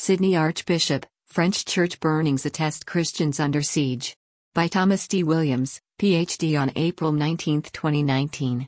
Sydney Archbishop, French church burnings attest Christians under siege. By Thomas D. Williams, Ph.D. on April 19, 2019.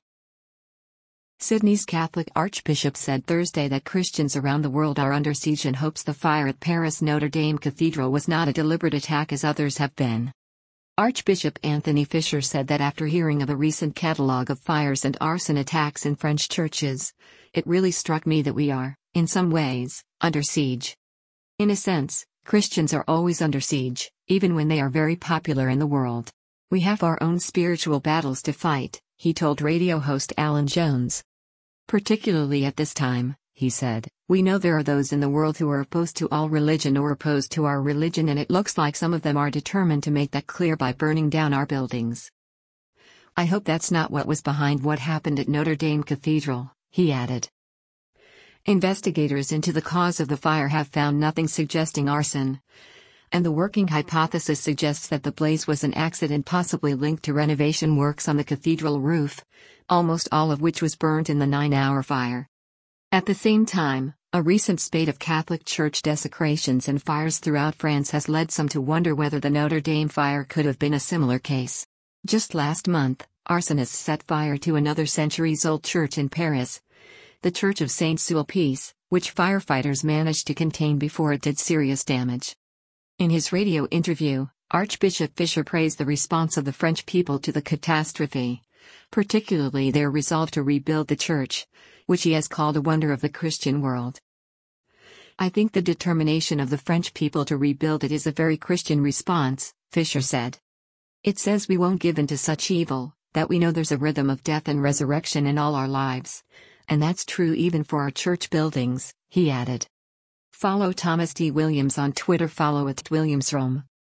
Sydney's Catholic Archbishop said Thursday that Christians around the world are under siege and hopes the fire at Paris Notre Dame Cathedral was not a deliberate attack as others have been. Archbishop Anthony Fisher said that after hearing of a recent catalogue of fires and arson attacks in French churches, it really struck me that we are, in some ways, under siege. In a sense, Christians are always under siege, even when they are very popular in the world. We have our own spiritual battles to fight, he told radio host Alan Jones. Particularly at this time, he said, we know there are those in the world who are opposed to all religion or opposed to our religion, and it looks like some of them are determined to make that clear by burning down our buildings. I hope that's not what was behind what happened at Notre Dame Cathedral, he added. Investigators into the cause of the fire have found nothing suggesting arson, and the working hypothesis suggests that the blaze was an accident possibly linked to renovation works on the cathedral roof, almost all of which was burnt in the 9-hour fire. At the same time, a recent spate of Catholic Church desecrations and fires throughout France has led some to wonder whether the Notre Dame fire could have been a similar case. Just last month, arsonists set fire to another centuries-old church in Paris, the Church of Saint-Sulpice, which firefighters managed to contain before it did serious damage. In his radio interview, Archbishop Fisher praised the response of the French people to the catastrophe, particularly their resolve to rebuild the church, which he has called a wonder of the Christian world. I think the determination of the French people to rebuild it is a very Christian response, Fisher said. It says we won't give in to such evil, that we know there's a rhythm of death and resurrection in all our lives. And that's true even for our church buildings, he added. Follow Thomas D. Williams on Twitter. Follow @WilliamsRome.